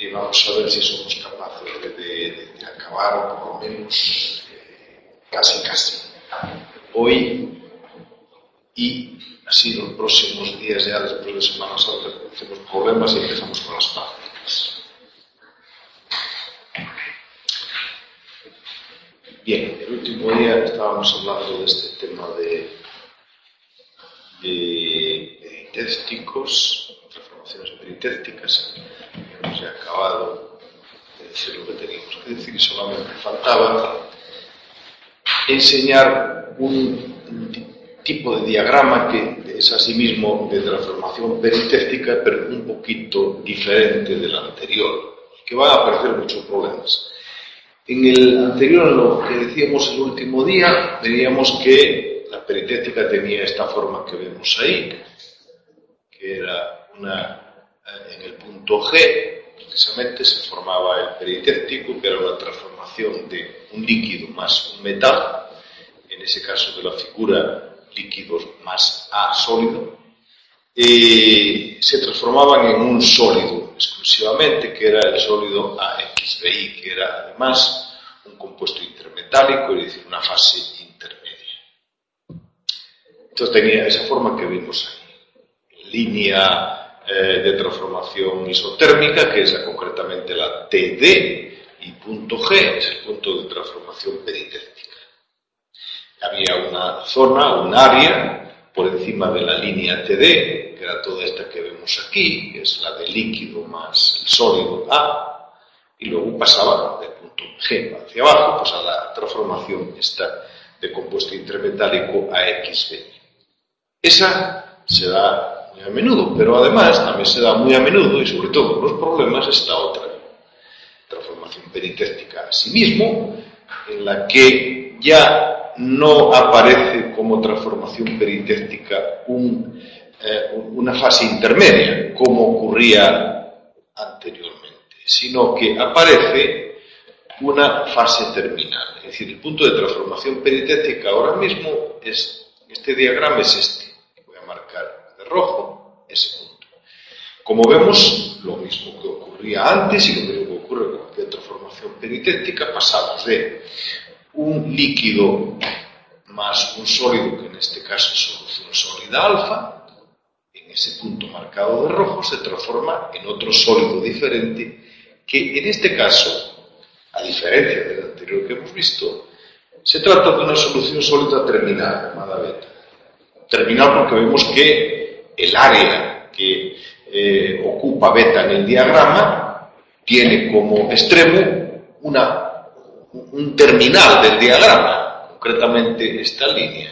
y vamos a ver si somos capaces de acabar, por lo menos, casi, hoy, y así los próximos días, ya después de Semana Santa, hacemos problemas y empezamos con las prácticas. Bien, el último día estábamos hablando de este tema de peritécticos, transformaciones peritécticas. Hemos ya acabado de decir lo que teníamos que decir y solamente faltaba enseñar un tipo de diagrama que es asimismo de transformación peritéctica, pero un poquito diferente del anterior, que van a aparecer muchos problemas. En el anterior, lo que decíamos el último día, veíamos que la peritéctica tenía esta forma que vemos ahí, que era en el punto G, precisamente se formaba el peritéctico, que era una transformación de un líquido más un metal, en ese caso de la figura líquidos más A sólido, se transformaban en un sólido exclusivamente, que era el sólido AXBI, que era además un compuesto intermetálico, es decir, una fase intermedia. Entonces tenía esa forma que vimos ahí. Línea de transformación isotérmica, que es concretamente la TD, y punto G es el punto de transformación peritéctica. Había una zona, un área, por encima de la línea TD, que era toda esta que vemos aquí, que es la de líquido más el sólido A, y luego pasaba del punto G hacia abajo, pues a la transformación esta de compuesto intermetálico AXB. Esa se da muy a menudo, pero además también se da muy a menudo, y sobre todo con los problemas, esta otra transformación peritéctica a sí mismo, en la que ya no aparece como transformación peritéctica una fase intermedia, como ocurría anteriormente, sino que aparece una fase terminal. Es decir, el punto de transformación peritéctica ahora mismo este diagrama es este. Voy a marcar de rojo ese punto. Como vemos, lo mismo que ocurría antes y lo mismo que ocurre con cualquier transformación peritéctica, pasamos de un líquido más un sólido, que en este caso es solución sólida alfa, en ese punto marcado de rojo se transforma en otro sólido diferente, que en este caso, a diferencia del anterior que hemos visto, se trata de una solución sólida terminal, llamada beta. Terminal porque vemos que el área que ocupa beta en el diagrama tiene como extremo un terminal del diagrama, concretamente esta línea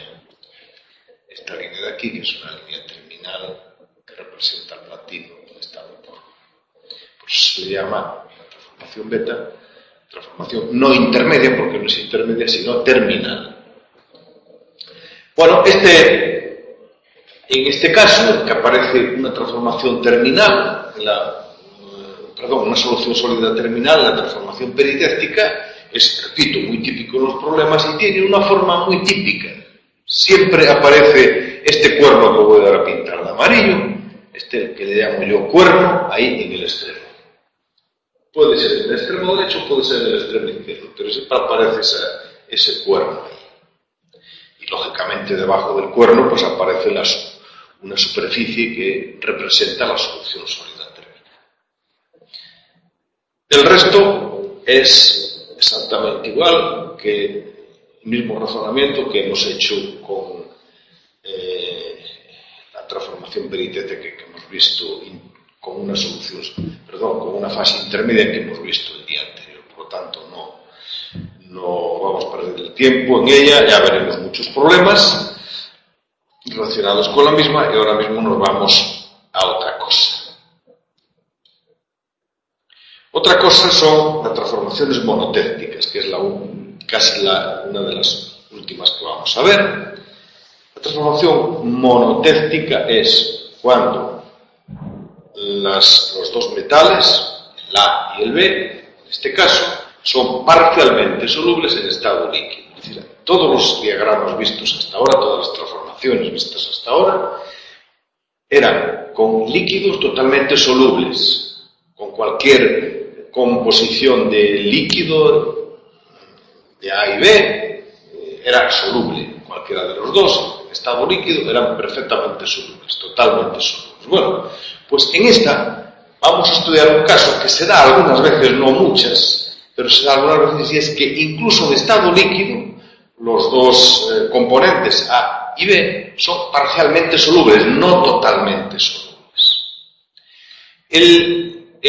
de aquí, que es una línea terminal que representa el platino en estado de polvo. Por eso se llama la transformación beta, transformación no intermedia, porque no es intermedia, sino terminal. Bueno, en este caso, en que aparece una transformación terminal, una solución sólida terminal, la transformación peritéctica, es, repito, muy típico en los problemas y tiene una forma muy típica. Siempre aparece este cuerno que voy a dar a pintar de amarillo, que le llamo yo cuerno, ahí en el extremo. Puede ser en el extremo derecho, puede ser en el extremo izquierdo, pero siempre aparece ese cuerno ahí. Y lógicamente debajo del cuerno pues aparece una superficie que representa la solución sólida terminal. El resto es exactamente igual que el mismo razonamiento que hemos hecho con la transformación peritéctica que hemos visto con una fase intermedia que hemos visto el día anterior. Por lo tanto, no vamos a perder el tiempo en ella, ya veremos muchos problemas relacionados con la misma y ahora mismo nos vamos a otra cosa. Otra cosa son las transformaciones monotécticas, que es casi una de las últimas que vamos a ver. La transformación monotéctica es cuando los dos metales, el A y el B, en este caso, son parcialmente solubles en estado líquido. Es decir, todos los diagramas vistos hasta ahora, todas las transformaciones vistas hasta ahora, eran con líquidos totalmente solubles, con cualquier composición de líquido de A y B era soluble en cualquiera de los dos. En estado líquido eran perfectamente solubles, totalmente solubles. Bueno, pues en esta vamos a estudiar un caso que se da algunas veces, no muchas, pero se da algunas veces, y es que incluso en estado líquido los dos componentes A y B son parcialmente solubles, no totalmente solubles. El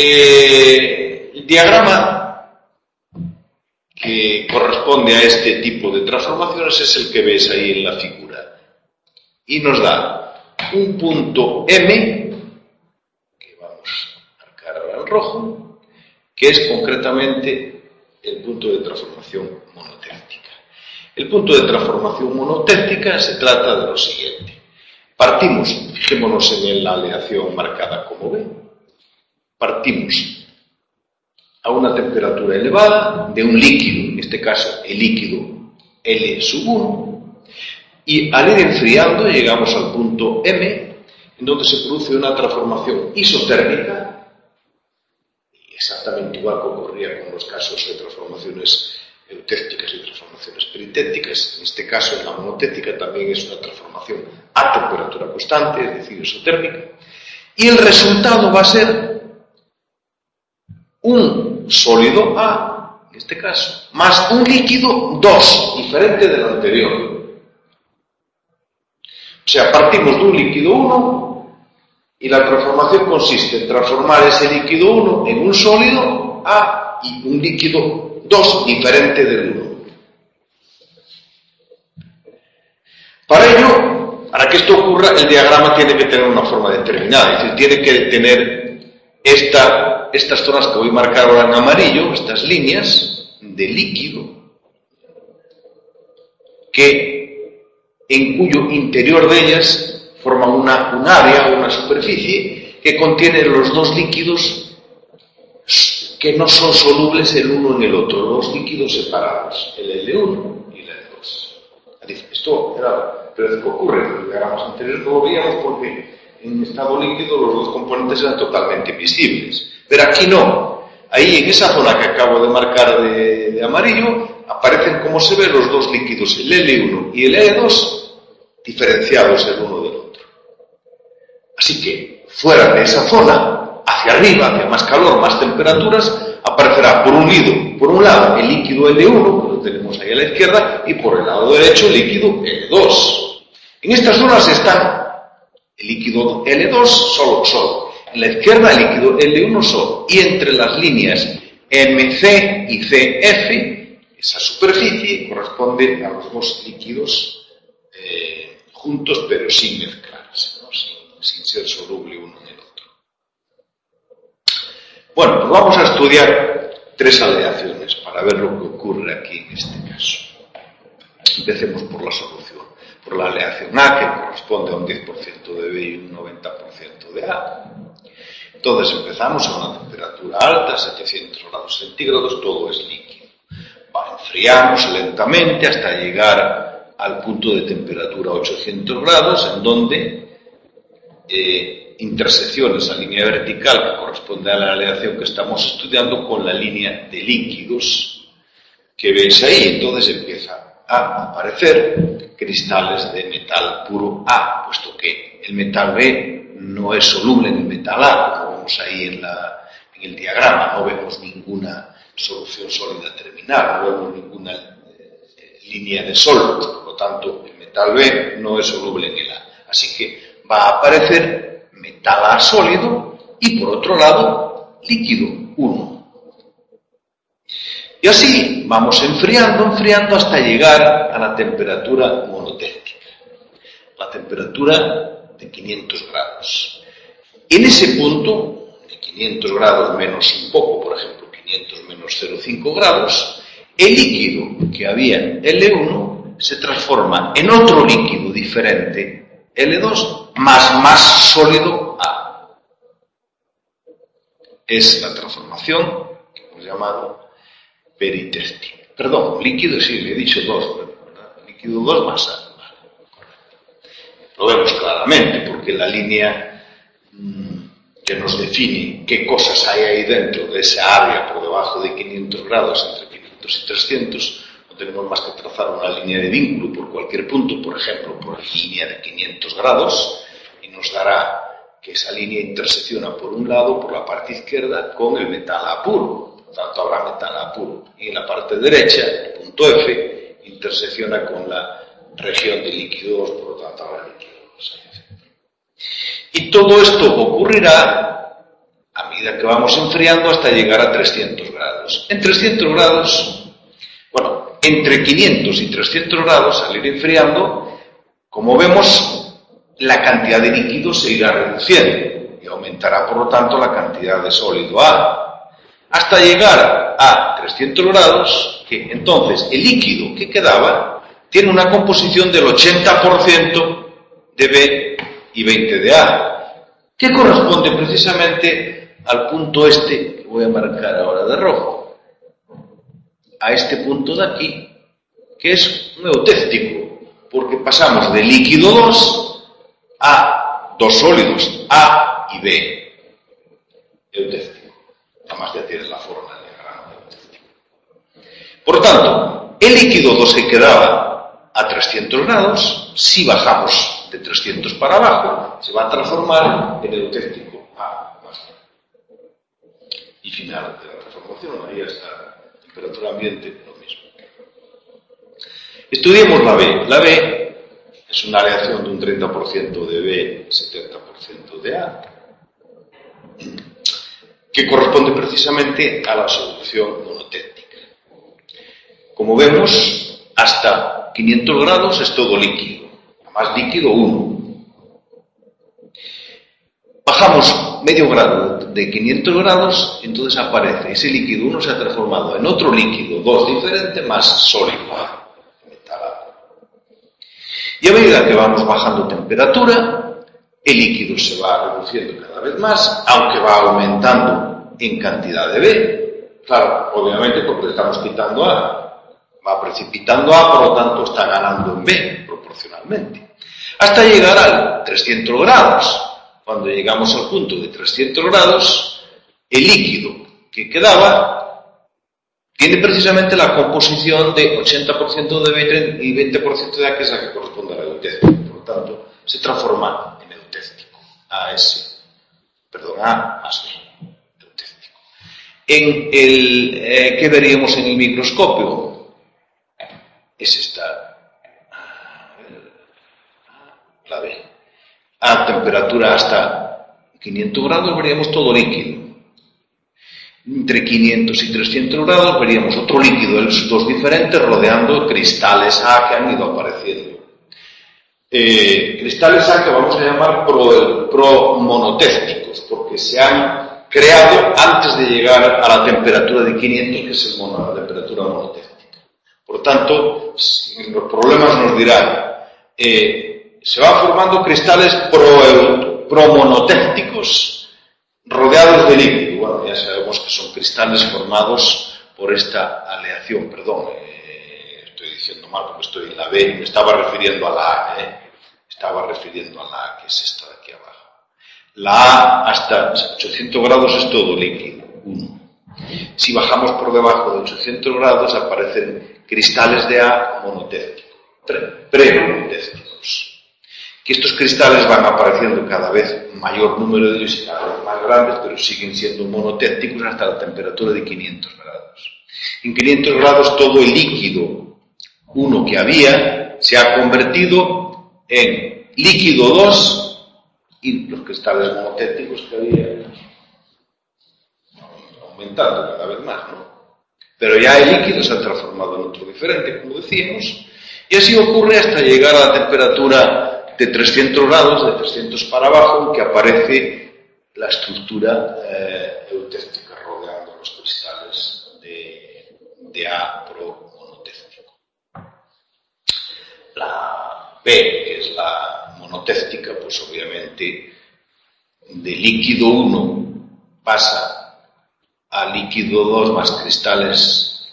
diagrama que corresponde a este tipo de transformaciones es el que ves ahí en la figura. Y nos da un punto M, que vamos a marcar ahora en rojo, que es concretamente el punto de transformación monotérmica. El punto de transformación monotérmica se trata de lo siguiente. Partimos, fijémonos en la aleación marcada como B, partimos a una temperatura elevada de un líquido, en este caso el líquido L1, y al ir enfriando llegamos al punto M, en donde se produce una transformación isotérmica, exactamente igual que ocurría con los casos de transformaciones eutécticas y transformaciones peritécticas. En este caso, en la monotética también es una transformación a temperatura constante, es decir, isotérmica, y el resultado va a ser un sólido A, en este caso, más un líquido 2, diferente del anterior. O sea, partimos de un líquido 1 y la transformación consiste en transformar ese líquido 1 en un sólido A y un líquido 2 diferente del 1. Para ello, para que esto ocurra, el diagrama tiene que tener una forma determinada, es decir, tiene que tener estas zonas que voy a marcar ahora en amarillo, estas líneas de líquido, en cuyo interior de ellas forman un área, una superficie, que contiene los dos líquidos que no son solubles el uno en el otro, dos líquidos separados, el L1 y el L2. Esto era, pero que ocurre en los diagramas anteriores, no lo veíamos porque en estado líquido los dos componentes eran totalmente invisibles. Pero aquí no. Ahí, en esa zona que acabo de marcar de amarillo, aparecen, como se ve, los dos líquidos, el L1 y el L2, diferenciados el uno del otro. Así que, fuera de esa zona, hacia arriba, hacia más calor, más temperaturas, aparecerá por un lado el líquido L1, que lo tenemos ahí a la izquierda, y por el lado derecho el líquido L2. En estas zonas están el líquido L2 solo. En la izquierda el líquido L1 solo. Y entre las líneas MC y CF, esa superficie corresponde a los dos líquidos juntos pero sin mezclarse, ¿no? sin ser soluble uno en el otro. Bueno, pues vamos a estudiar tres aleaciones para ver lo que ocurre aquí en este caso. Empecemos por la solución. Por la aleación A, que corresponde a un 10% de B y un 90% de A. Entonces empezamos a una temperatura alta, 700 grados centígrados, todo es líquido. Enfriamos lentamente hasta llegar al punto de temperatura 800 grados, en donde intersecciona esa línea vertical que corresponde a la aleación que estamos estudiando con la línea de líquidos que veis ahí. Entonces empieza a aparecer cristales de metal puro A, puesto que el metal B no es soluble en el metal A, como vemos ahí en el diagrama. No vemos ninguna solución sólida terminal, no vemos ninguna línea de solos, por lo tanto el metal B no es soluble en el A. Así que va a aparecer metal A sólido y por otro lado líquido 1. Y así vamos enfriando hasta llegar a la temperatura monotérmica, la temperatura de 500 grados. En ese punto, de 500 grados menos un poco, por ejemplo, 500 menos 0,5 grados, el líquido que había L1 se transforma en otro líquido diferente, L2, más sólido A. Es la transformación que hemos llamado peritéctica. Perdón, líquido, sí, le he dicho 2, ¿verdad? Líquido 2 más A. Vale, correcto. Lo vemos claramente porque la línea que nos define qué cosas hay ahí dentro de esa área por debajo de 500 grados, entre 500 y 300, no tenemos más que trazar una línea de vínculo por cualquier punto, por ejemplo, por la línea de 500 grados, y nos dará que esa línea intersecciona por un lado, por la parte izquierda, con el metal A puro. Por tanto, habrá metal A puro. Y en la parte derecha, el punto F, intersecciona con la región de líquido 2, por lo tanto, habrá líquido 2. Y todo esto ocurrirá a medida que vamos enfriando hasta llegar a 300 grados. En 300 grados, bueno, entre 500 y 300 grados, al ir enfriando, como vemos, la cantidad de líquido se irá reduciendo y aumentará, por lo tanto, la cantidad de sólido A. Hasta llegar a 300 grados, que entonces el líquido que quedaba tiene una composición del 80% de B y 20 de A, que corresponde precisamente al punto este, que voy a marcar ahora de rojo, a este punto de aquí, que es un eutéctico, porque pasamos de líquido 2 a dos sólidos, A y B, eutéctico. Además ya tiene la forma de diagrama eutéctico. Por tanto, el líquido 2 que quedaba a 300 grados, si bajamos de 300 para abajo, se va a transformar en eutéctico A más B. Y final de la transformación, ahí está temperatura ambiente, lo mismo. Estudiemos la B. La B es una aleación de un 30% de B, 70% de A, que corresponde precisamente a la solución monotécnica. Como vemos, hasta 500 grados es todo líquido, más líquido 1. Bajamos medio grado de 500 grados, entonces aparece ese líquido 1 se ha transformado en otro líquido 2 diferente más sólido A. Y a medida que vamos bajando temperatura, el líquido se va reduciendo cada vez más, aunque va aumentando en cantidad de B. Claro, obviamente porque le estamos quitando A. Va precipitando A, por lo tanto está ganando en B, proporcionalmente. Hasta llegar al 300 grados. Cuando llegamos al punto de 300 grados, el líquido que quedaba tiene precisamente la composición de 80% de B y 20% de A, que es la que corresponde al eutéctico. Por lo tanto, se transforma en eutéctico. A más B. Eutéctico. ¿Qué veríamos en el microscopio? Es esta. La B. A temperatura hasta 500 grados veríamos todo líquido. Entre 500 y 300 grados veríamos otro líquido, los dos diferentes, rodeando cristales A que han ido apareciendo. Cristales A que vamos a llamar promonotécticos, porque se han creado antes de llegar a la temperatura de 500, que es la temperatura monotéctica. Por tanto, en los problemas nos dirán, se van formando cristales promonotécticos rodeados de líquido. Bueno, ya sabemos que son cristales formados por esta aleación, estoy diciendo mal porque estoy en la B, me estaba refiriendo a la A, estaba refiriendo a la A, que es esta de aquí abajo. La A hasta 800 grados es todo líquido, 1. Si bajamos por debajo de 800 grados aparecen cristales de A monotécticos, premonotécticos. Que estos cristales van apareciendo cada vez mayor número de ellos y cada vez más grandes, pero siguen siendo monotécticos hasta la temperatura de 500 grados. En 500 grados todo el líquido 1 que había se ha convertido en líquido 2 y los cristales monotécticos que había aumentando cada vez más, ¿no? Pero ya el líquido se ha transformado en otro diferente, como decíamos, y así ocurre hasta llegar a la temperatura de 300 grados, de 300 para abajo, en que aparece la estructura eutéctica rodeando los cristales de A monotéctico. La B, que es la monotéctica, pues obviamente de líquido 1 pasa a líquido 2 más cristales.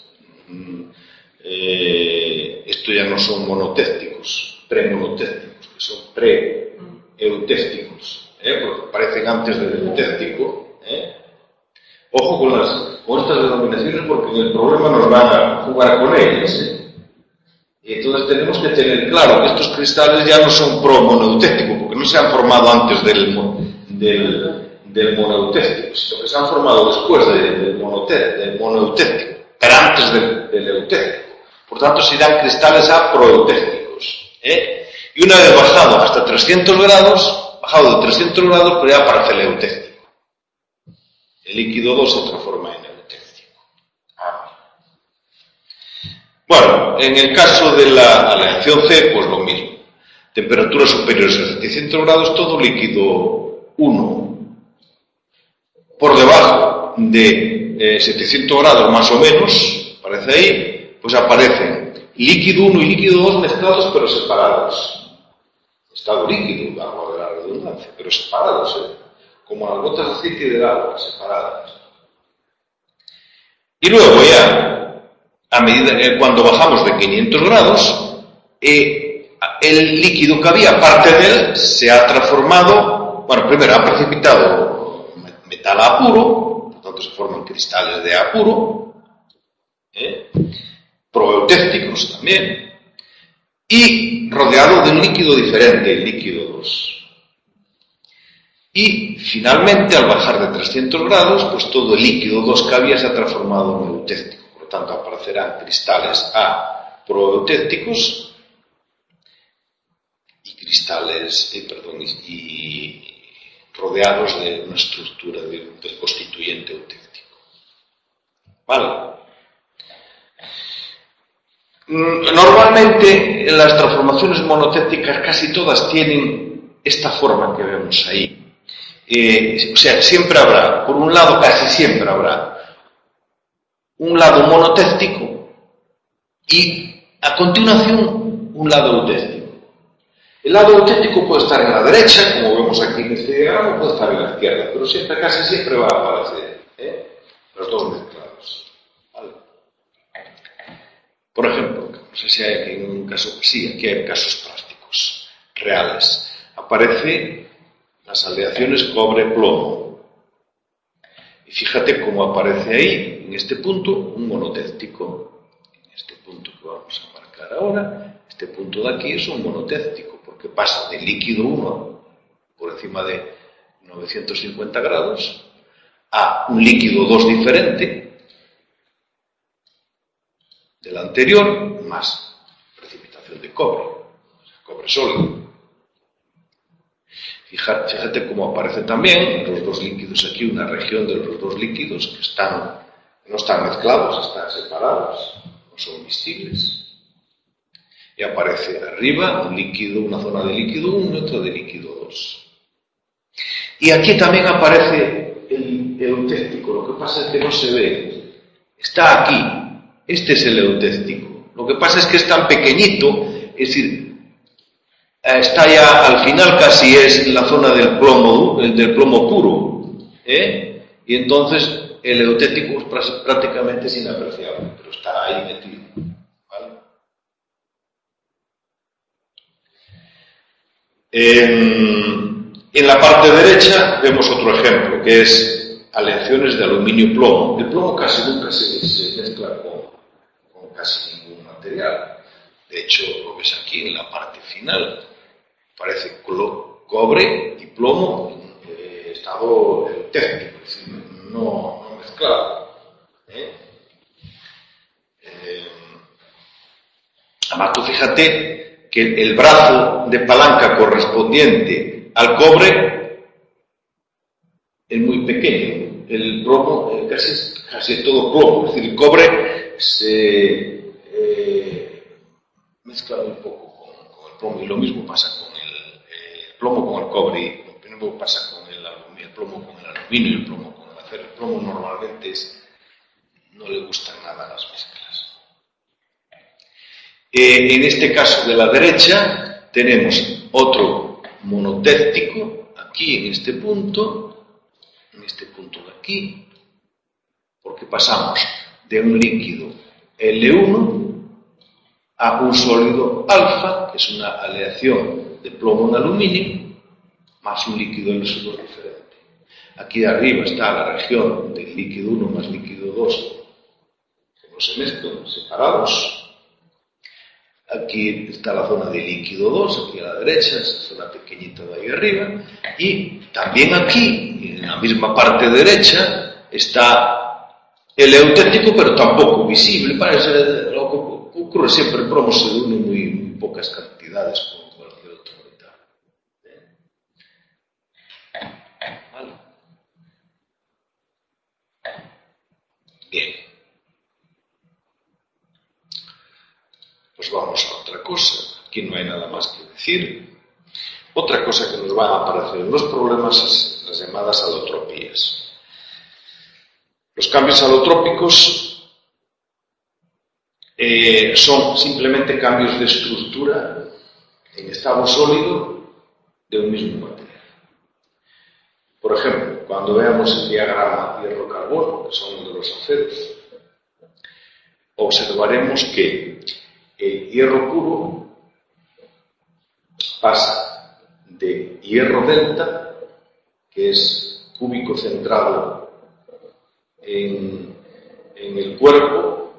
Estos ya no son monotécticos, premonotécticos, que son pre-eutécticos. porque aparecen antes del eutéctico. Ojo con estas denominaciones, porque en el problema nos van a jugar con ellas. Y entonces tenemos que tener claro que estos cristales ya no son pro-monoeutéctico, porque no se han formado antes del monoeutéctico, sino que se han formado después del monoeutéctico, pero antes del eutéctico. Por tanto, serán cristales aproeutécticos. Y una vez bajado hasta 300 grados, pues ya aparece el eutéctico. El líquido 2 se transforma en eutéctico. Bueno, en el caso de la aleación C, pues lo mismo. Temperaturas superiores a 700 grados, todo líquido 1. Por debajo de 700 grados más o menos, aparece ahí, pues aparecen líquido 1 y líquido 2 mezclados pero separados. Estado líquido, agua de la redundancia, pero separados, como las gotas de aceite y del agua, separadas. Y luego ya, a medida que cuando bajamos de 500 grados, el líquido que había, parte de él, se ha transformado, bueno, primero ha precipitado metal A puro, por tanto se forman cristales de A puro, proeutécticos también, y rodeado de un líquido diferente, el líquido 2. Y finalmente, al bajar de 300 grados, pues todo el líquido 2 que había se ha transformado en eutéctico. Por lo tanto, aparecerán cristales A proeutécticos y cristales, y rodeados de una estructura del constituyente eutéctico. ¿Vale? Normalmente las transformaciones monotécticas casi todas tienen esta forma que vemos ahí. O sea, siempre habrá, por un lado casi siempre habrá un lado monotéctico y a continuación un lado eutéctico. El lado eutéctico puede estar en la derecha, como vemos aquí en este diagrama, puede estar en la izquierda, pero siempre, casi siempre va a aparecer los dos mezclados. ¿Vale? Por ejemplo, no sé si hay aquí un caso, sí, aquí hay casos prácticos, reales. Aparece las aleaciones cobre-plomo. Y fíjate cómo aparece ahí, en este punto, un monotéctico. En este punto que vamos a marcar ahora, este punto de aquí es un monotéctico, porque pasa del líquido 1 por encima de 950 grados a un líquido 2 diferente del anterior, más precipitación de cobre, cobre sólido. Fíjate cómo aparecen también los dos líquidos aquí, una región de los dos líquidos que no están mezclados, están separados, no son visibles. Y aparece arriba un líquido, una zona de líquido 1 y otra de líquido 2. Y aquí también aparece el eutéctico, lo que pasa es que no se ve. Está aquí, este es el eutéctico. Lo que pasa es que es tan pequeñito, es decir, está ya al final casi es la zona del plomo puro, y entonces el eutéctico prácticamente es inapreciable, pero está ahí metido. ¿Vale? En la parte derecha vemos otro ejemplo, que es aleaciones de aluminio-plomo. El plomo casi nunca se mezcla con casi ningún material. De hecho, lo ves aquí en la parte final. Parece cobre y plomo en estado eutéctico, es decir, no mezclado. Además, tú fíjate que el brazo de palanca correspondiente al cobre es muy pequeño. El plomo casi todo plomo, es decir, el cobre se mezcla un poco con el plomo, y lo mismo pasa con el plomo con el cobre, y lo mismo pasa con el plomo con el aluminio y el plomo con el acero. El plomo normalmente no le gustan nada las mezclas. En este caso de la derecha tenemos otro monotéctico aquí en este punto de aquí, porque pasamos de un líquido L1 a un sólido alfa, que es una aleación de plomo en aluminio, más un líquido N2 diferente. Aquí arriba está la región del líquido 1 más líquido 2, que no se mezclan, separados. Aquí está la zona de líquido 2, aquí a la derecha, esa zona pequeñita de ahí arriba. Y también aquí, en la misma parte derecha, está el eutético, pero tampoco visible. Parece lo que ocurre siempre en bromos de uno en muy pocas cantidades, como cualquier otro metal. ¿Vale? Bien. Pues vamos a otra cosa. Aquí no hay nada más que decir. Otra cosa que nos van a aparecer en los problemas es las llamadas alotropías. Los cambios alotrópicos son simplemente cambios de estructura en estado sólido de un mismo material. Por ejemplo, cuando veamos el diagrama hierro-carbono, que son uno de los aceros, observaremos que el hierro puro pasa de hierro delta, que es cúbico centrado en el cuerpo,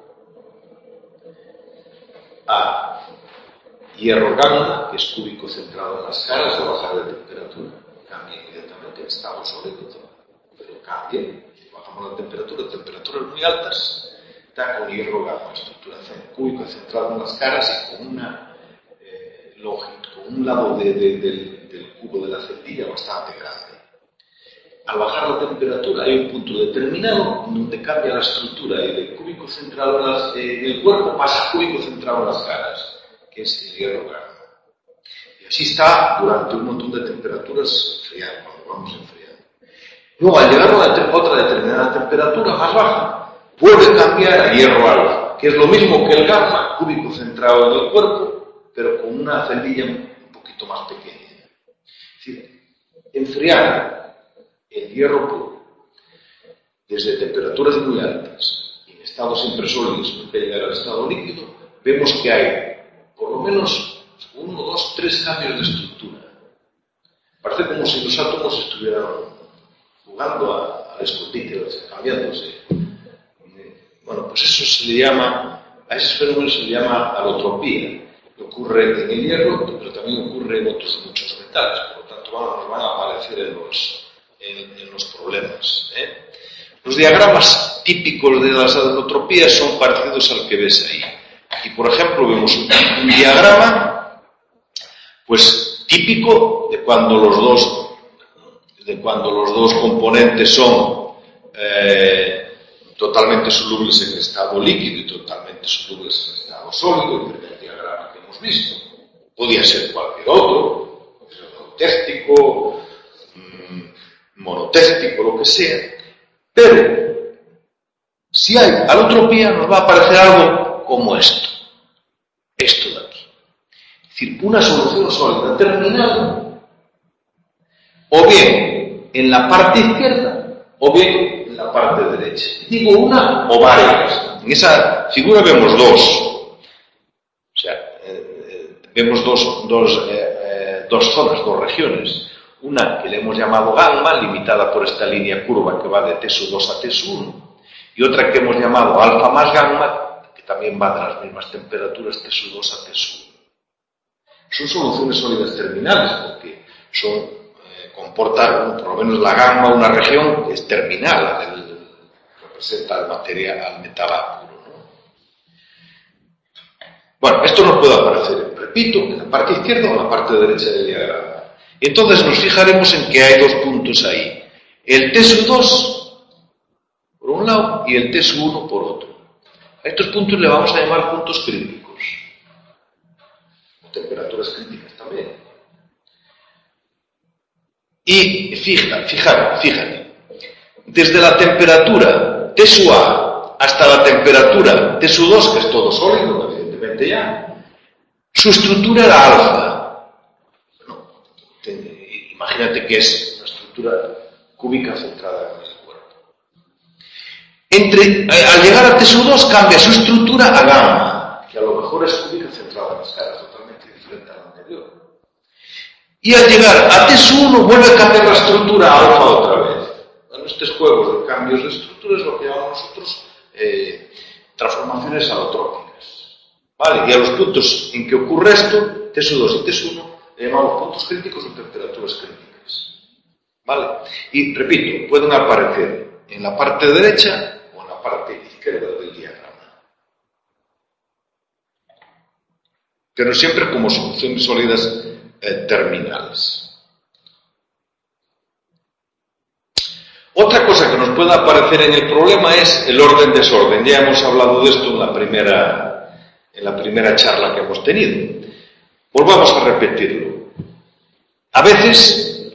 a hierro gamma, que es cúbico centrado en las caras, o bajar de temperatura. Cambia inmediatamente en estado sólido, pero cambia. Si bajamos la temperatura, temperaturas muy altas, está con hierro gamma, estructura cúbico centrado en las caras y con una con un lado del cubo de la celdilla bastante grande. Al bajar la temperatura hay un punto determinado donde cambia la estructura y del cúbico centrado en el cuerpo pasa a cúbico centrado en las caras, que es el hierro gamma. Y así está durante un montón de temperaturas enfriando, cuando vamos enfriando. Luego, al llegar a otra determinada temperatura más baja, vuelve a cambiar a hierro alfa, que es lo mismo que el gamma, cúbico centrado en el cuerpo, pero con una celdilla un poquito más pequeña. Es decir, enfriar el hierro puro desde temperaturas muy altas y en estado siempre sólidos, nunca llegar al estado líquido, vemos que hay por lo menos 1, 2, 3 cambios de estructura. Parece como si los átomos estuvieran jugando al escondite, cambiándose. Bueno, pues eso se le llama, a ese fenómeno se le llama alotropía, que ocurre en el hierro, pero también ocurre en otros muchos metales, por lo tanto nos van a aparecer en los problemas. Los diagramas típicos de las alotropías son parecidos al que ves ahí. Aquí, por ejemplo, vemos un diagrama, pues típico de cuando los dos componentes son totalmente solubles en estado líquido y totalmente solubles en estado sólido, el primer diagrama que hemos visto. Podía ser cualquier otro, autéstico, monotéstico, lo que sea. Pero, si hay alotropía, nos va a aparecer algo como esto. Esto de aquí. Es decir, una solución sólida terminal, o bien en la parte izquierda, o bien en la parte derecha. Digo una o varias. En esa figura vemos dos. O sea, vemos dos zonas, dos regiones. Una que le hemos llamado gamma, limitada por esta línea curva que va de T2 a T1, y otra que hemos llamado alfa más gamma, que también va de las mismas temperaturas T2 a T1. Son soluciones sólidas terminales, porque comportan, por lo menos la gamma, una región que es terminal, representa al metal puro, ¿no? Bueno, esto nos puede aparecer, repito, en la parte izquierda o en la parte derecha del diagrama. Entonces nos fijaremos en que hay dos puntos ahí. El T2 por un lado y el T1 por otro. A estos puntos le vamos a llamar puntos críticos. O temperaturas críticas también. Y fíjate. Desde la temperatura T1 hasta la temperatura T2, que es todo sólido, evidentemente ya, su estructura era alfa. Imagínate que es una estructura cúbica centrada en el cuerpo. Al llegar a T2 cambia su estructura a gamma, que a lo mejor es cúbica centrada en las caras, totalmente diferente a la anterior. Y al llegar a T1 vuelve a cambiar la estructura a alfa otra vez. En estos juegos de cambios de estructura es lo que llamamos nosotros transformaciones alotrópicas. ¿Vale? Y a los puntos en que ocurre esto, T2 y T1, le llamamos puntos críticos o temperaturas críticas. ¿Vale? Y repito, pueden aparecer en la parte derecha o en la parte izquierda del diagrama. Pero siempre como soluciones sólidas terminales. Otra cosa que nos puede aparecer en el problema es el orden-desorden. Ya hemos hablado de esto en la primera charla que hemos tenido. Volvamos a repetirlo. A veces,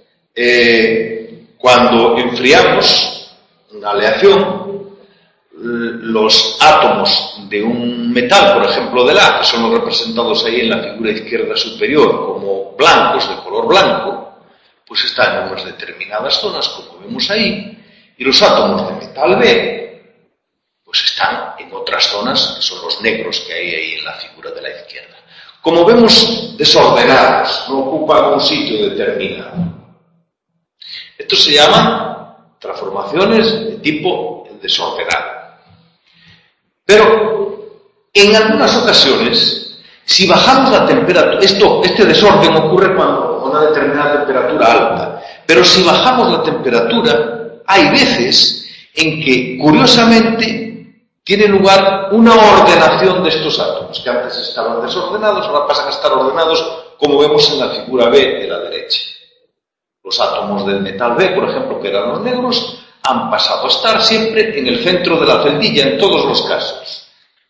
cuando enfriamos una aleación, los átomos de un metal, por ejemplo del A, que son los representados ahí en la figura izquierda superior como blancos, de color blanco, pues están en unas determinadas zonas, como vemos ahí, y los átomos de metal B, pues están en otras zonas, que son los negros que hay ahí en la figura de la izquierda. Como vemos, desordenados, no ocupan un sitio determinado. Esto se llama transformaciones de tipo desordenado. Pero, en algunas ocasiones, si bajamos la temperatura, este desorden ocurre cuando una determinada temperatura alta, pero si bajamos la temperatura, hay veces en que, curiosamente, tiene lugar una ordenación de estos átomos, que antes estaban desordenados, ahora pasan a estar ordenados, como vemos en la figura B de la derecha. Los átomos del metal B, por ejemplo, que eran los negros, han pasado a estar siempre en el centro de la celdilla, en todos los casos.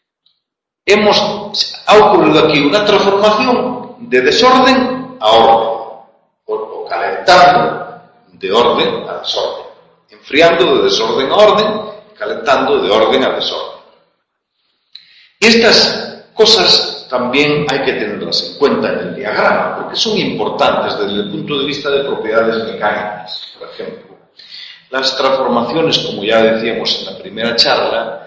Ha ocurrido aquí una transformación de desorden a orden, o calentando de orden a desorden, enfriando de desorden a orden, calentando de orden a desorden. Y estas cosas también hay que tenerlas en cuenta en el diagrama, porque son importantes desde el punto de vista de propiedades mecánicas, por ejemplo. Las transformaciones, como ya decíamos en la primera charla,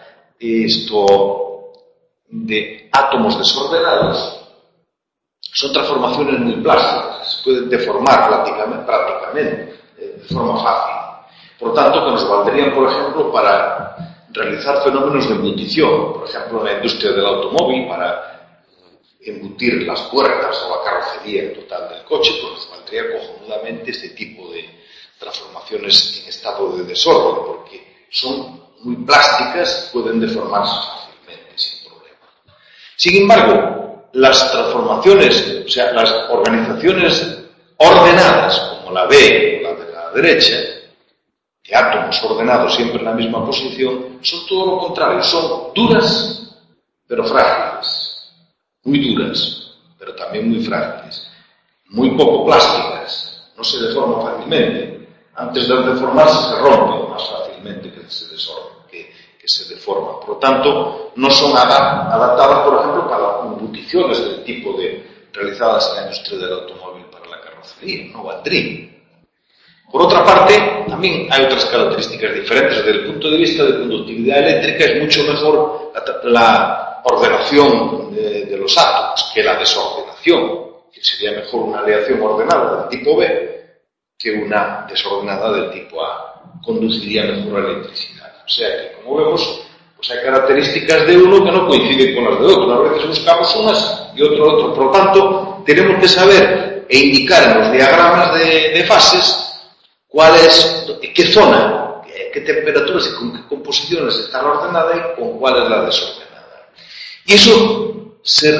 de átomos desordenados, son transformaciones muy plásticas, se pueden deformar prácticamente de forma fácil. Por lo tanto, que nos valdrían, por ejemplo, para realizar fenómenos de embutición, por ejemplo, en la industria del automóvil, para embutir las puertas o la carrocería total del coche, pues nos valdría cojonudamente este tipo de transformaciones en estado de desorden, porque son muy plásticas, pueden deformarse fácilmente, sin problema. Sin embargo, las transformaciones, o sea, las organizaciones ordenadas, como la B o la de la derecha, de átomos ordenados siempre en la misma posición, son todo lo contrario, son duras, pero frágiles, muy duras, pero también muy frágiles, muy poco plásticas, no se deforman fácilmente. Antes de deformarse se rompe más fácilmente que se deforma. Por lo tanto, no son adaptadas, por ejemplo, para embuticiones del tipo realizadas en la industria del automóvil para la carrocería, no valdrían. Por otra parte, también hay otras características diferentes. Desde el punto de vista de conductividad eléctrica es mucho mejor la ordenación de los átomos que la desordenación, que sería mejor una aleación ordenada del tipo B que una desordenada del tipo A. Conduciría mejor la electricidad. O sea que, como vemos, pues hay características de uno que no coinciden con las de otro. A veces buscamos unas y otro. Por lo tanto, tenemos que saber e indicar en los diagramas de fases qué zona, qué temperaturas y con qué composiciones están ordenadas y con cuál es la desordenada. Y eso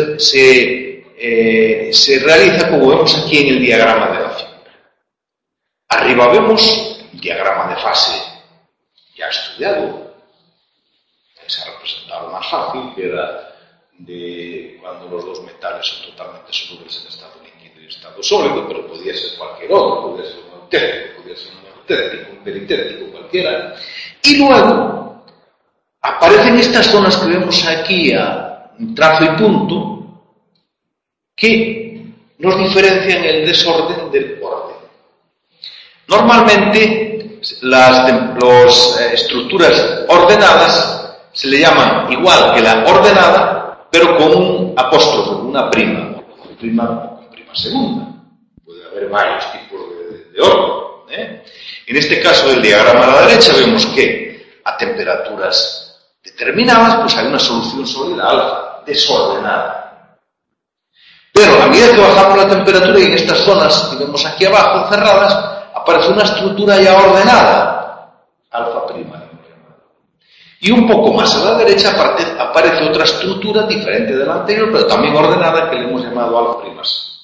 se realiza como vemos aquí en el diagrama de la figura. Arriba vemos el diagrama de fase ya estudiado, que se ha representado más fácil, que era de cuando los dos metales son totalmente solubles en estado líquido y estado sólido, pero podía ser cualquier otro, podía ser un eutértico, podía ser un neutértico, un peritértico, cualquiera. Y luego aparecen estas zonas que vemos aquí a trazo y punto, que nos diferencian el desorden del orden. Normalmente, las estructuras ordenadas se le llaman igual que la ordenada, pero con un apóstrofe, una prima, con prima segunda. Puede haber varios tipos de orden. En este caso del diagrama a la derecha vemos que a temperaturas determinadas pues hay una solución sólida alfa, desordenada. Pero a medida que bajamos la temperatura y en estas zonas que vemos aquí abajo cerradas, aparece una estructura ya ordenada, alfa prima. Y un poco más a la derecha aparece otra estructura diferente de la anterior, pero también ordenada, que le hemos llamado alfa primas.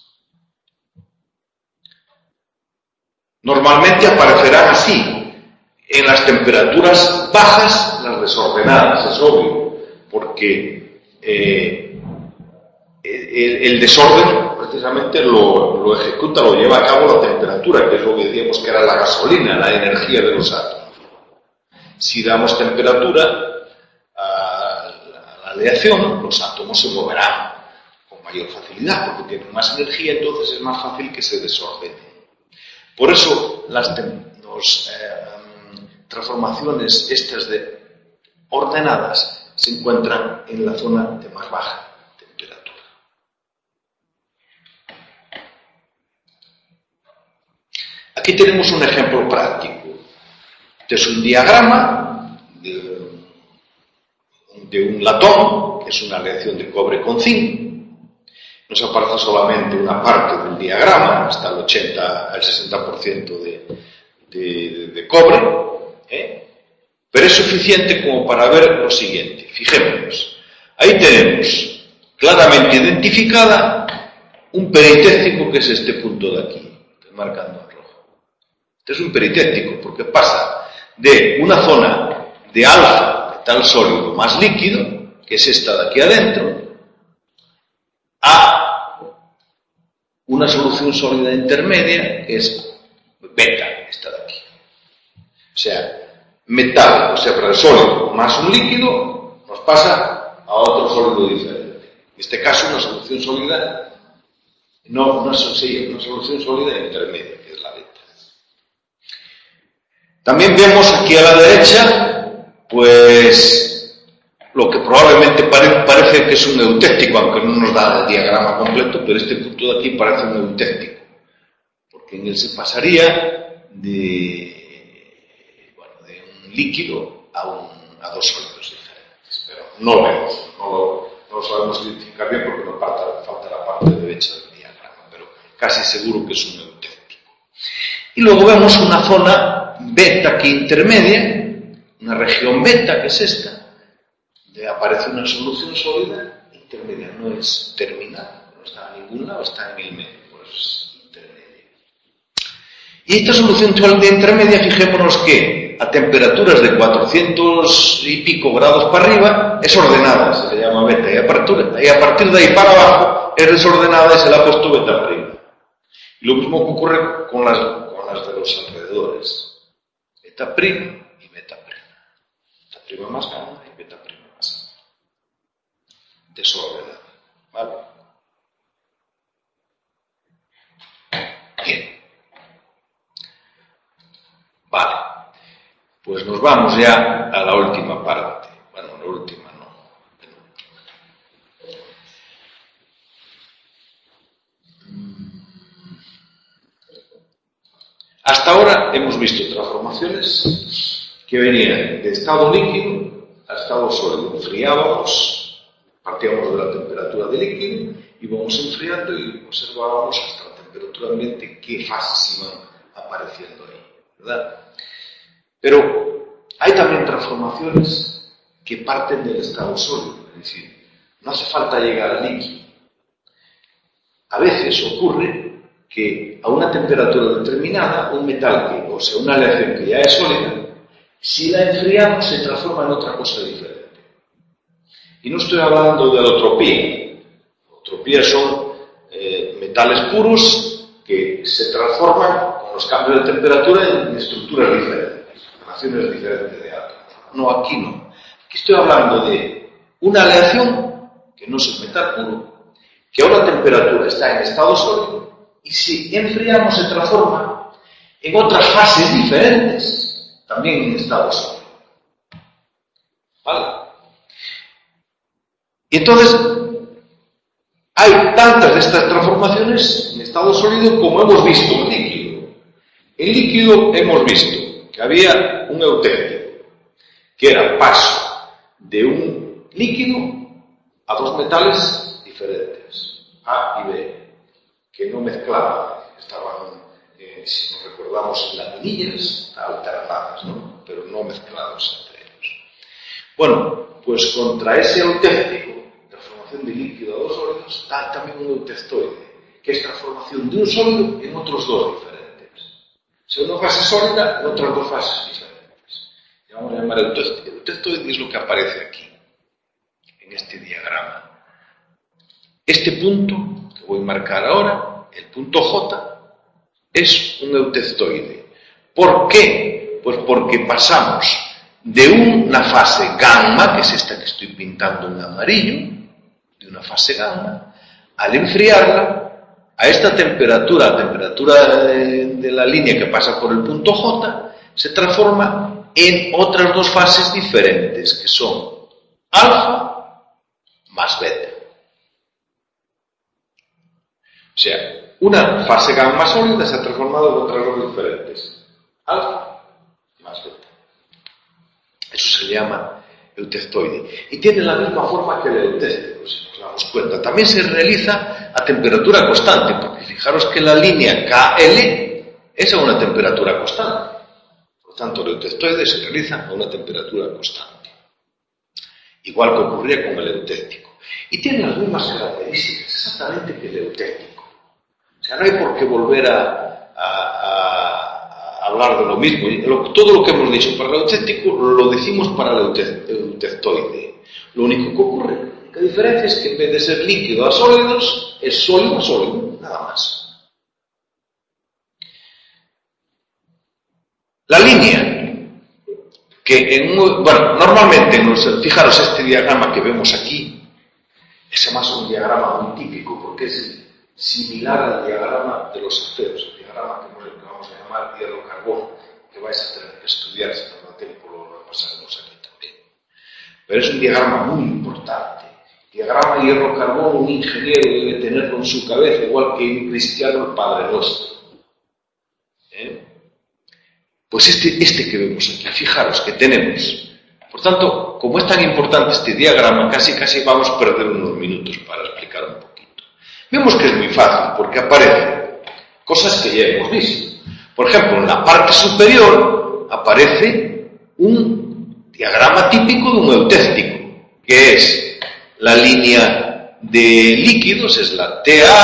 Normalmente aparecerán así. En las temperaturas bajas, las desordenadas, es obvio, porque el desorden precisamente lo ejecuta, lo lleva a cabo la temperatura, que es lo que decíamos que era la gasolina, la energía de los átomos. Si damos temperatura a la aleación, los átomos se moverán con mayor facilidad, porque tienen más energía, entonces es más fácil que se desordenen. Por eso las transformaciones estas ordenadas se encuentran en la zona de más baja temperatura. Aquí tenemos un ejemplo práctico. Este es un diagrama de un latón, que es una aleación de cobre con zinc. Nos aparece solamente una parte del diagrama, hasta el 60% de cobre, pero es suficiente como para ver lo siguiente. Fijémonos, ahí tenemos claramente identificada un peritéctico, que es este punto de aquí, estoy marcando en rojo. Este es un peritéctico porque pasa de una zona de alfa, metal sólido más líquido, que es esta de aquí adentro, a una solución sólida intermedia, que es beta, esta de aquí. O sea, metal, para el sólido más un líquido, nos pasa a otro sólido diferente. En este caso, una solución sólida, una solución sólida intermedia, que es la beta. También vemos aquí a la derecha, pues, lo que probablemente parece que es un eutéctico, aunque no nos da el diagrama completo, pero este punto de aquí parece un eutéctico, porque en él se pasaría de un líquido a dos sólidos diferentes. Pero no lo vemos, no lo sabemos identificar bien porque nos falta la parte derecha del diagrama, pero casi seguro que es un eutéctico. Y luego vemos una zona beta aquí intermedia, una región beta, que es esta, donde aparece una solución sólida intermedia, no es terminal, no está en ningún lado, está en el medio, pues es intermedia. Y esta solución sólida intermedia, fijémonos que a temperaturas de 400 y pico grados para arriba es ordenada, se le llama beta, y a partir de ahí para abajo es desordenada y se le ha puesto beta prima. Y lo mismo que ocurre con las de los alrededores. Beta prima y beta prima. Beta prima más gamma y beta prima más gamma. Desordenada. ¿Vale? Bien. Vale. Pues nos vamos ya a la última parte. Bueno, la última no. Hasta ahora hemos visto transformaciones que venían de estado líquido a estado sólido. Enfriábamos, partíamos de la temperatura del líquido, íbamos enfriando y observábamos hasta la temperatura ambiente qué fases iban apareciendo ahí, ¿verdad? Pero hay también transformaciones que parten del estado sólido, es decir, no hace falta llegar al líquido. A veces ocurre que a una temperatura determinada, un metal una aleación que ya es sólida, si la enfriamos se transforma en otra cosa diferente. Y no estoy hablando de alotropía. Alotropía son metales puros que se transforman con los cambios de temperatura en estructuras diferentes, relaciones diferentes de átomos. No, aquí no. Aquí estoy hablando de una aleación que no es un metal puro, que a una temperatura está en estado sólido, y si enfriamos se transforma en otras fases diferentes, también en estado sólido. ¿Vale? Y entonces, Hay tantas de estas transformaciones en estado sólido como hemos visto en líquido. En líquido hemos visto que había un eutéctico, que era paso de un líquido a dos metales diferentes, A y B, que no mezclaban, estaban, si nos recordamos, en laminillas alternadas, ¿no? Pero no mezclados entre ellos. Bueno, pues contra ese eutéctico, transformación de líquido a dos sólidos, está también un eutectoide, que es transformación de un sólido en otros dos diferentes. O sea, una fase sólida en otras dos fases diferentes. Y vamos a llamar eutectoide. Eutectoide es lo que aparece aquí, en este diagrama. Este punto que voy a marcar ahora, el punto J, es un eutectoide. ¿Por qué? Pues porque pasamos de una fase gamma, que es esta que estoy pintando en amarillo, de una fase gamma, al enfriarla, a esta temperatura, la temperatura de la línea que pasa por el punto J, se transforma en otras dos fases diferentes, que son alfa más beta. O sea, una fase gamma sólida se ha transformado en otras dos diferentes, alfa más beta. Eso se llama eutectoide. Y tiene la misma forma que el eutéctico, si nos damos cuenta. También se realiza a temperatura constante, porque fijaros que la línea KL es a una temperatura constante. Por lo tanto, el eutectoide se realiza a una temperatura constante. Igual que ocurría con el eutéctico. Y tiene las mismas características exactamente que el eutéctico. O sea, no hay por qué volver a hablar de lo mismo. Todo lo que hemos dicho para el eutéctico lo decimos para el eutectoide. Lo único que ocurre, la diferencia es que en vez de ser líquido a sólidos, es sólido a sólido, nada más. La línea, que normalmente, fijaros este diagrama que vemos aquí, es más un diagrama muy típico porque es similar al diagrama de los aceros, el diagrama que vamos a llamar hierro-carbón, que vais a tener que estudiar si nos da tiempo, lo repasaremos aquí también. Pero es un diagrama muy importante. Diagrama hierro-carbón, un ingeniero debe tenerlo en su cabeza, igual que un cristiano el Padre Nuestro. Pues este que vemos aquí, fijaros que tenemos. Por tanto, como es tan importante este diagrama, casi vamos a perder unos minutos para explicar un poquito. Vemos que es muy fácil, porque aparecen cosas que ya hemos visto. Por ejemplo, en la parte superior aparece un diagrama típico de un eutéctico, que es la línea de líquidos, es la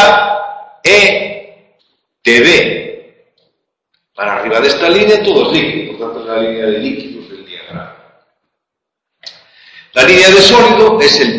TAE-TB. Para arriba de esta línea todo es líquido, por tanto es la línea de líquidos del diagrama. La línea de sólido es el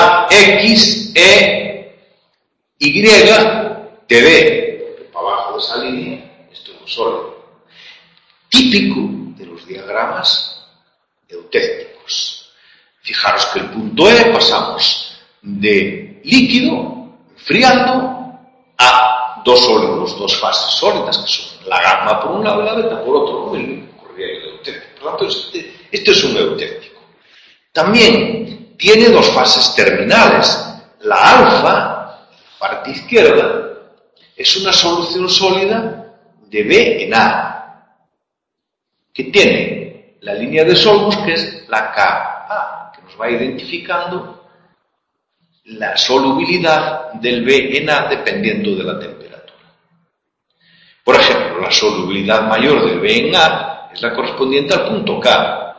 TAXE-YTB. Para abajo de esa línea, esto es un sólido. Típico de los diagramas eutécticos. Fijaros que el punto E pasamos de líquido, enfriando, a dos sólidos, dos fases sólidas, que son la gamma por un lado y la beta por otro, lo mismo que ocurría en el eutéctico. Por lo tanto, este es un eutéctico. También tiene dos fases terminales. La alfa, parte izquierda, es una solución sólida de B en A, que tiene la línea de Solms, que es la Ka, que nos va identificando la solubilidad del B en A dependiendo de la temperatura. Por ejemplo, la solubilidad mayor del B en A es la correspondiente al punto K.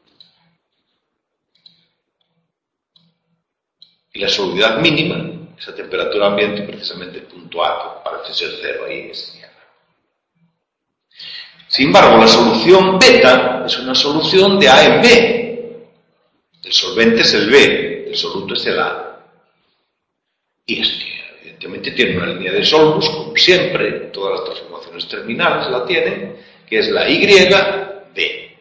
Y la solubilidad mínima es a temperatura ambiente, precisamente el punto A, que parece ser cero ahí en ese diagrama. Sin embargo, la solución beta es una solución de A en B. El solvente es el B, el soluto es el A. Y evidentemente tiene una línea de Solms, como siempre, todas las transformaciones terminales la tienen, que es la YB,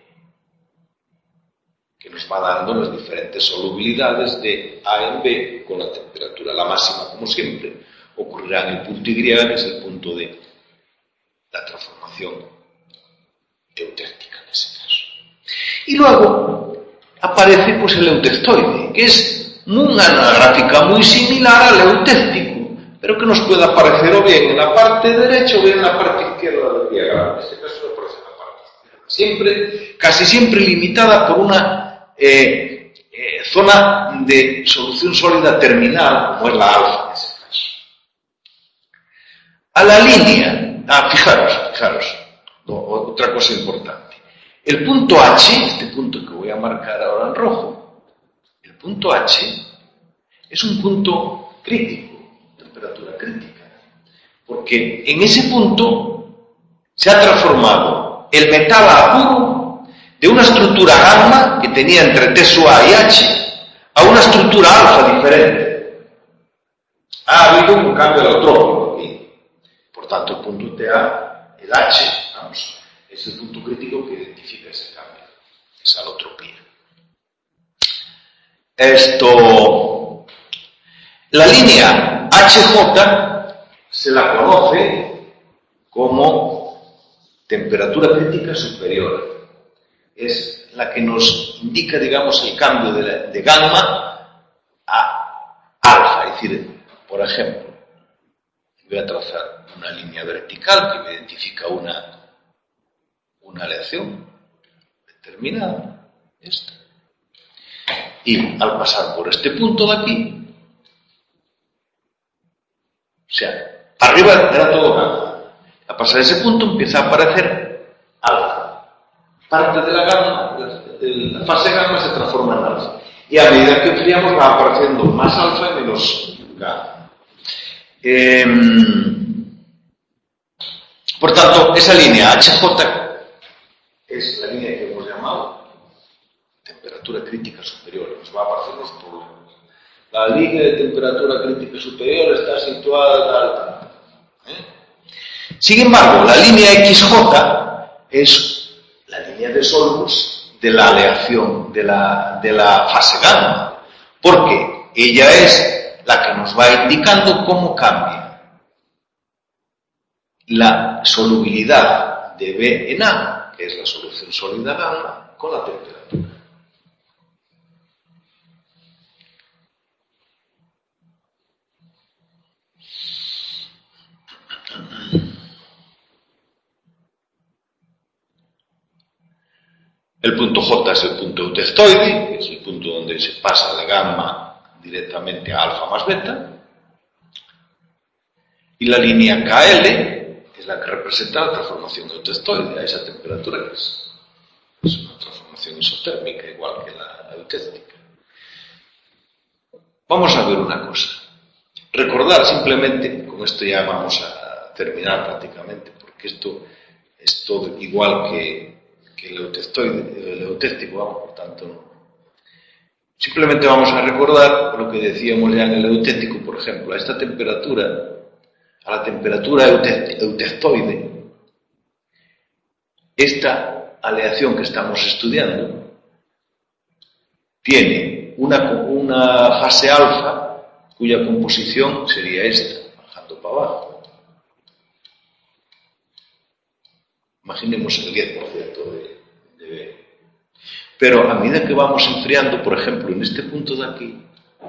que nos va dando las diferentes solubilidades de A en B con la temperatura. La máxima, como siempre, ocurrirá en el punto Y, que es el punto de la transformación eutéctica en ese caso. Y luego aparece pues el eutectoide, que es unha gráfica moi similar al eutéctico, pero que nos pueda aparecer o bien en la parte derecha o bien en la parte izquierda del diagrama. En este caso aparece en la parte izquierda. Casi siempre limitada por una zona de solución sólida terminal, como es la alfa en ese caso. A la línea, fijaros, otra cosa importante. El punto H, este punto que voy a marcar ahora en rojo, el punto H es un punto crítico, temperatura crítica, porque en ese punto se ha transformado el metal A puro de una estructura gamma que tenía entre T sub A y H a una estructura alfa diferente. Ha habido un cambio alotrópico aquí. Por tanto, el punto TA, el H, es el punto crítico que identifica ese cambio, esa alotropía. La línea HJ se la conoce como temperatura crítica superior. Es la que nos indica, digamos, el cambio de gamma a alfa. Es decir, por ejemplo, voy a trazar una línea vertical que me identifica una aleación determinada, esta. Y al pasar por este punto de aquí, o sea, arriba era todo gamma. Al pasar ese punto empieza a aparecer alfa. Parte de la gamma, la fase gamma se transforma en alfa. Y a medida que enfriamos va apareciendo más alfa y menos gamma. Por tanto, esa línea HJ es la línea que hemos llamado temperatura crítica superior. Nos va a aparecer los problemas. La línea de temperatura crítica superior está situada tal. Sin embargo, la línea XJ es la línea de Solbus de la aleación de la fase gamma, porque ella es la que nos va indicando cómo cambia la solubilidad de B en A, que es la solución sólida gamma, con la temperatura. El punto J es el punto eutectoide, que es el punto donde se pasa de gamma directamente a alfa más beta. Y la línea KL es la que representa la transformación eutectoide a esa temperatura, que es una transformación isotérmica, igual que la eutéctica. Vamos a ver una cosa. Recordar simplemente, con esto ya vamos a terminar prácticamente, porque esto es todo igual que el eutéctico, por tanto, no. Simplemente vamos a recordar lo que decíamos ya en el eutéctico, por ejemplo, a esta temperatura, a la temperatura eutectoide, esta aleación que estamos estudiando tiene una fase alfa cuya composición sería esta, bajando para abajo. Imaginemos el 10% de B. Pero a medida que vamos enfriando, por ejemplo, en este punto de aquí,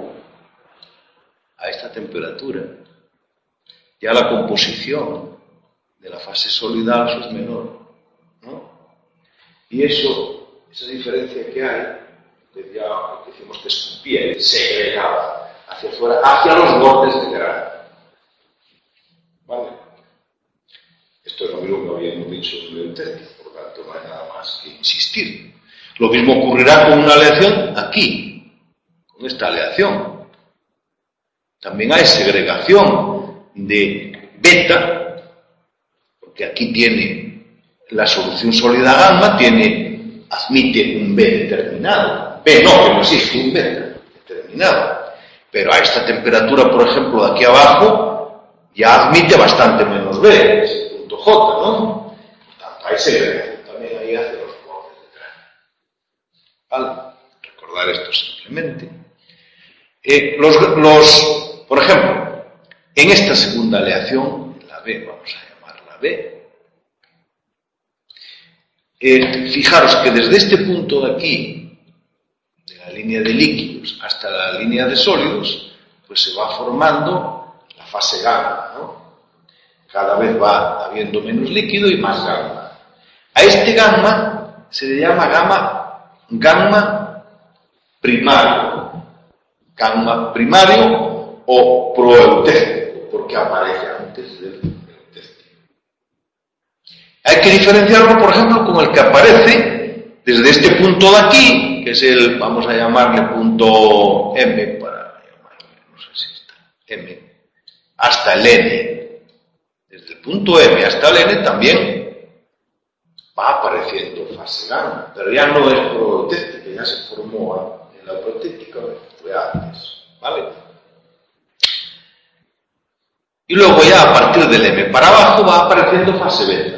a esta temperatura, ya la composición de la fase sólida es menor, ¿no? Y esa diferencia que hay, que ya decimos que escupía y segregaba hacia afuera, hacia los bordes del grano. ¿Vale? Esto es lo mismo que habíamos dicho en el eutéctico, por lo tanto no hay nada más que insistir. Lo mismo ocurrirá con una aleación aquí, con esta aleación. También hay segregación de beta, porque aquí tiene la solución sólida gamma, admite un B determinado. B no, que no existe un beta determinado. Pero a esta temperatura, por ejemplo, de aquí abajo, ya admite bastante menos B, es el punto J, ¿no? Por tanto, hay segregación también ahí hacia los bordes de cráneo. ¿Vale? Recordar esto simplemente. Por ejemplo, en esta segunda aleación, la B, vamos a llamarla B, fijaros que desde este punto de aquí, de la línea de líquidos hasta la línea de sólidos, pues se va formando la fase gamma, ¿no? Cada vez va habiendo menos líquido y más gamma. A este gamma se le llama gamma primario. Gamma primario o proeutéstico, porque aparece antes del eutéstico. Hay que diferenciarlo, por ejemplo, con el que aparece desde este punto de aquí, que es el, vamos a llamarle punto M, para llamarle, no sé si está, M, hasta el N. Desde el punto M hasta el N también va apareciendo fase gamma, pero ya no es proeutética, ya se formó en la proeutética, fue antes, ¿vale? Y luego ya a partir del M para abajo va apareciendo fase beta.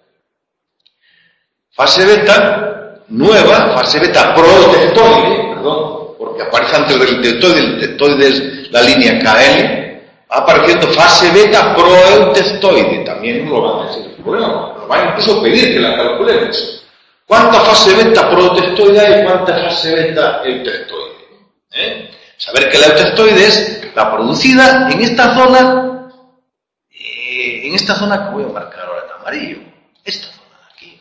Fase beta nueva, fase beta proeutestoide, perdón, porque aparece antes del tectoide, el tectoide es la línea KL, va apareciendo fase beta proeutestoide, también no lo van a decir el problema, nos van incluso a pedir que la calculemos. ¿Cuánta fase beta proeutestoide hay y cuánta fase beta eutestoide? Saber que la eutestoide es la producida en esta zona que voy a marcar ahora en amarillo, esta zona de aquí.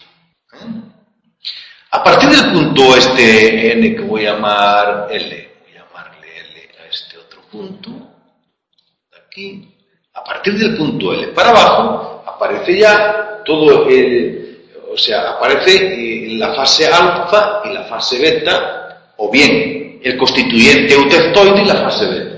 A partir del punto este N que voy a llamar L, voy a llamarle L a este otro punto, de aquí, a partir del punto L para abajo, aparece ya todo aparece la fase alfa y la fase beta, o bien el constituyente eutestoide y la fase beta.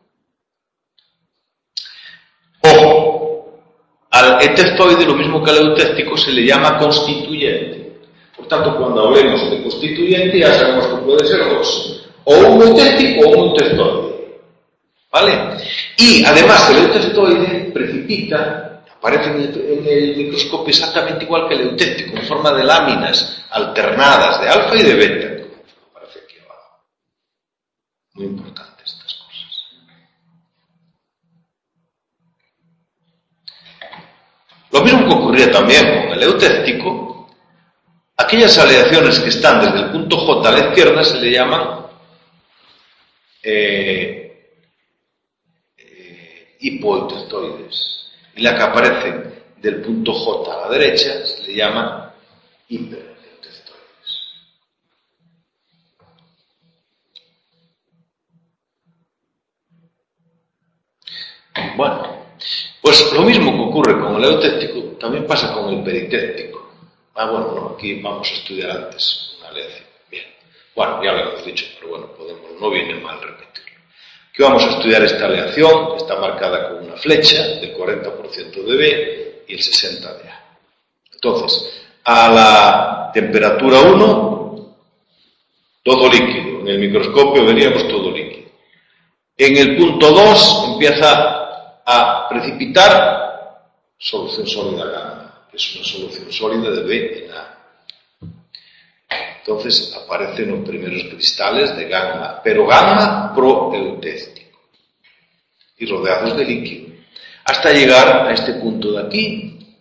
Ojo, al eutestoide, lo mismo que al eutéstico, se le llama constituyente. Por tanto, cuando hablemos de constituyente, ya sabemos que puede ser dos, o un eutéstico o un eutestoide. ¿Vale? Y además el eutestoide precipita, aparece en el microscopio exactamente igual que el eutéstico, en forma de láminas alternadas de alfa y de beta, como aparece aquí abajo. Muy importante estas cosas. Lo mismo que ocurría también con el eutéstico. Aquellas aleaciones que están desde el punto J a la izquierda se le llaman hipoeutestoides, y la que aparece del punto J a la derecha se le llama hipereutestoides. Bueno, pues lo mismo que ocurre con el eutéstico también pasa con el peritéctico. Bueno, no, aquí vamos a estudiar antes una aleación. Bien. Bueno, ya lo hemos dicho, pero bueno, no viene mal repetirlo. Aquí vamos a estudiar esta aleación, que está marcada con una flecha del 40% de B y el 60% de A. Entonces, a la temperatura 1, todo líquido. En el microscopio veríamos todo líquido. En el punto 2 empieza a precipitar solución sólida gamma. Es una solución sólida de B en A. Entonces aparecen los primeros cristales de gamma, pero gamma proeutéstico y rodeados de líquido, hasta llegar a este punto de aquí,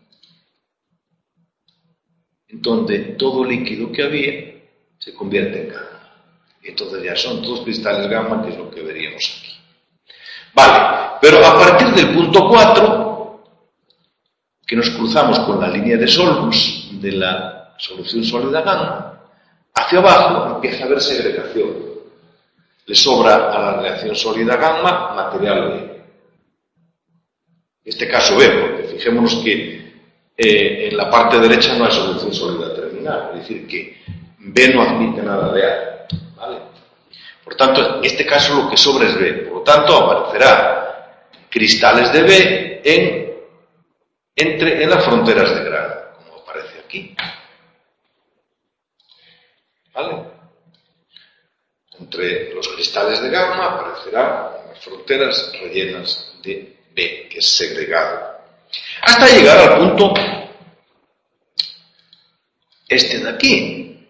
en donde todo líquido que había se convierte en gamma. Y entonces ya son todos cristales gamma, que es lo que veríamos aquí. Vale, pero a partir del punto 4, que nos cruzamos con la línea de Solbus de la solución sólida gamma, hacia abajo empieza a haber segregación. Le sobra a la reacción sólida gamma material B. En este caso B, porque fijémonos que en la parte derecha no hay solución sólida terminal, es decir, que B no admite nada de A. ¿Vale? Por tanto, en este caso lo que sobra es B. Por lo tanto, aparecerá cristales de B en las fronteras de grano, como aparece aquí. ¿Vale? Entre los cristales de gamma aparecerán las fronteras rellenas de B, que es segregado. Hasta llegar al punto este de aquí,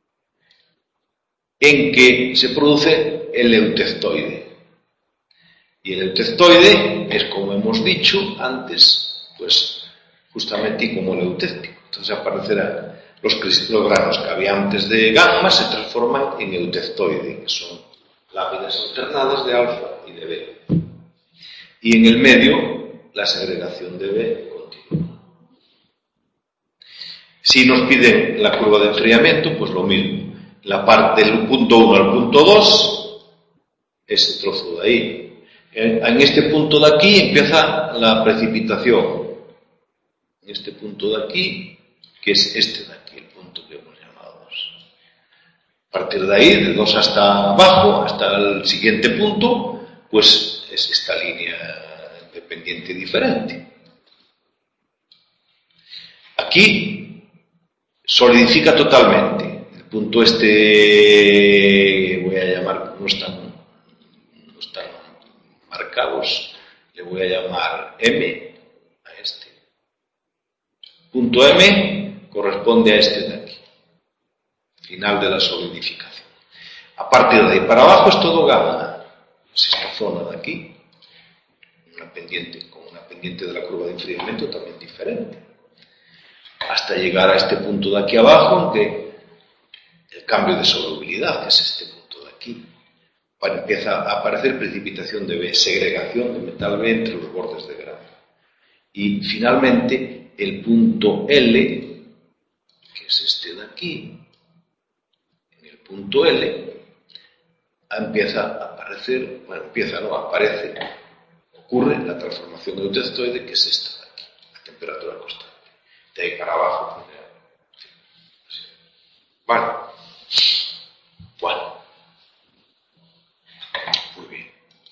en que se produce el eutestoide. Y el eutestoide es, como hemos dicho antes, pues justamente como el eutéstico. Entonces aparecerá Los granos que había antes de gamma se transforman en eutectoide, que son láminas alternadas de alfa y de B. Y en el medio, la segregación de B continua. Si nos piden la curva de enfriamiento, pues lo mismo. La parte del punto 1 al punto 2, ese trozo de ahí. En este punto de aquí empieza la precipitación. En este punto de aquí, que es este de aquí, el punto que hemos llamado 2. A partir de ahí, de 2 hasta abajo, hasta el siguiente punto, pues es esta línea de pendiente diferente. Aquí solidifica totalmente. El punto este, voy a llamar, no están marcados, le voy a llamar M a este. Punto M corresponde a este de aquí, final de la solidificación. A partir de ahí para abajo es todo gamma. Es esta zona de aquí, con una pendiente de la curva de enfriamiento también diferente, hasta llegar a este punto de aquí abajo, en que el cambio de solubilidad, que es este punto de aquí, empieza a aparecer precipitación de B, segregación de metal B entre los bordes de grano. Y finalmente el punto L, que es este de aquí, en el punto L empieza a aparecer, aparece, ocurre la transformación de eutectoide, que es esta de aquí, a temperatura constante. De ahí para abajo, vale. Bueno, muy bien.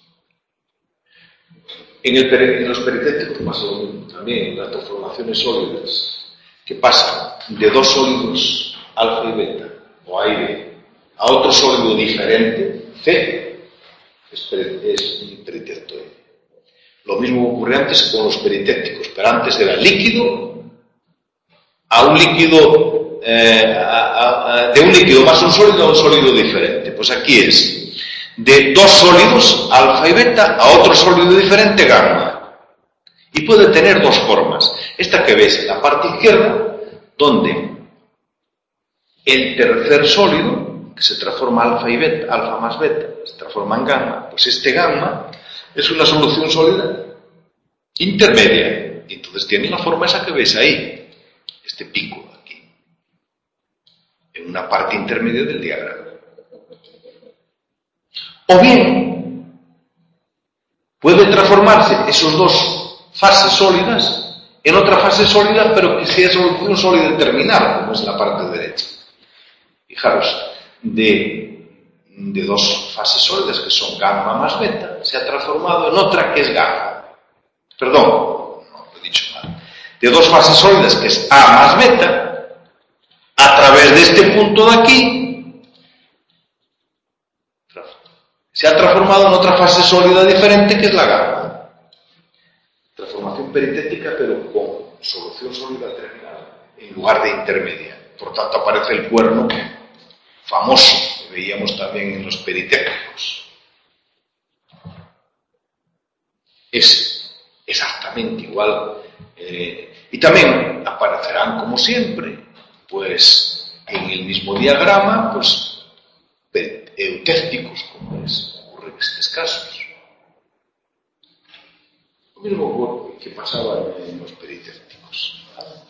En los pericéticos pasa lo mismo también, las transformaciones sólidas, que pasan de dos sólidos, alfa y beta, o A y B, a otro sólido diferente, C, es un pericéctoide. Lo mismo ocurre antes con los pericéticos, pero antes era líquido a un líquido, de un líquido más un sólido a un sólido diferente. Pues aquí es de dos sólidos, alfa y beta, a otro sólido diferente, gamma. Y puede tener dos formas. Esta que ves en la parte izquierda, donde el tercer sólido, que se transforma alfa y beta, alfa más beta, se transforma en gamma, pues este gamma es una solución sólida intermedia. Y entonces tiene la forma esa que ves ahí. Este pico aquí, en una parte intermedia del diagrama. O bien, puede transformarse esos dos fases sólidas en otra fase sólida, pero que sea solución sólida terminal, como es la parte derecha. Fijaros, de dos fases sólidas que son gamma más beta, se ha transformado en otra que es gamma. Perdón, no lo he dicho mal. De dos fases sólidas, que es A más beta, a través de este punto de aquí, se ha transformado en otra fase sólida diferente, que es la gamma. Transformación peritética, pero con solución sólida terminal, en lugar de intermedia. Por tanto, aparece el cuerno famoso, que veíamos también en los peritéticos. Es exactamente igual. Y también aparecerán, como siempre, pues en el mismo diagrama, pues eutécticos, como ocurre en estos casos. Lo mismo que pasaba en los pericécticos.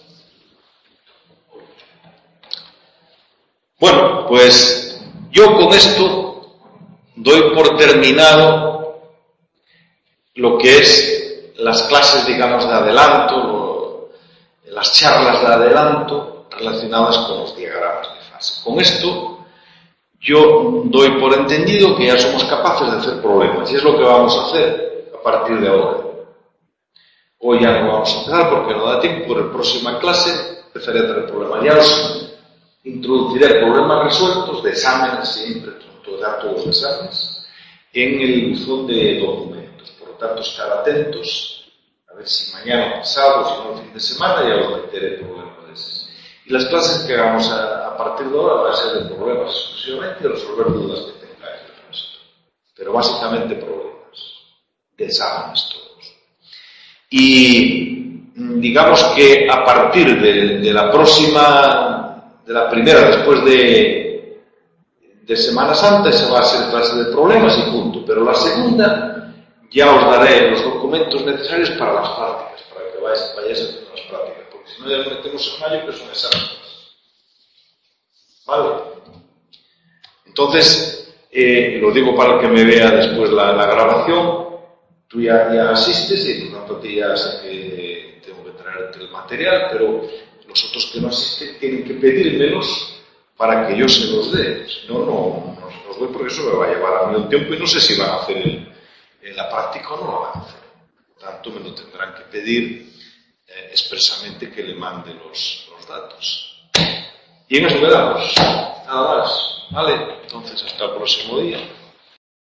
Bueno, pues yo con esto doy por terminado lo que es las clases, digamos, de adelanto, las charlas de adelanto relacionadas con los diagramas de fase. Con esto yo doy por entendido que ya somos capaces de hacer problemas, y es lo que vamos a hacer a partir de ahora. Hoy ya no vamos a empezar porque no da tiempo, pero en la próxima clase empezaré a hacer problemas. Ya os introduciré problemas resueltos de exámenes, siempre, todos los exámenes, en el buzón de documentos. Por lo tanto, estar atentos, a ver si mañana, pasado, si no el fin de semana, ya os meteré problemas de esos. Y las clases que hagamos a partir de ahora van a ser de problemas exclusivamente y resolver dudas que tengáis del resto. Pero básicamente problemas, de exámenes todos. Y digamos que a partir de la próxima la primera después de Semana Santa, esa va a ser clase de problemas y punto. Pero la segunda ya os daré los documentos necesarios para las prácticas, para que vayáis haciendo las prácticas, porque si no ya lo metemos en mayo, que son exámenes. ¿Vale? Entonces, lo digo para el que me vea después la grabación, tú ya asistes y por tanto a ti ya sé que tengo que traerte el material, pero los otros que no asisten tienen que pedírmelos para que yo se los dé. Si no, no los doy porque eso me va a llevar a mí un tiempo y no sé si van a hacer la práctica o no la van a hacer. Por tanto, me lo tendrán que pedir expresamente que le mande los datos. Y en eso quedamos. Nada más. ¿Vale? Entonces, hasta el próximo día.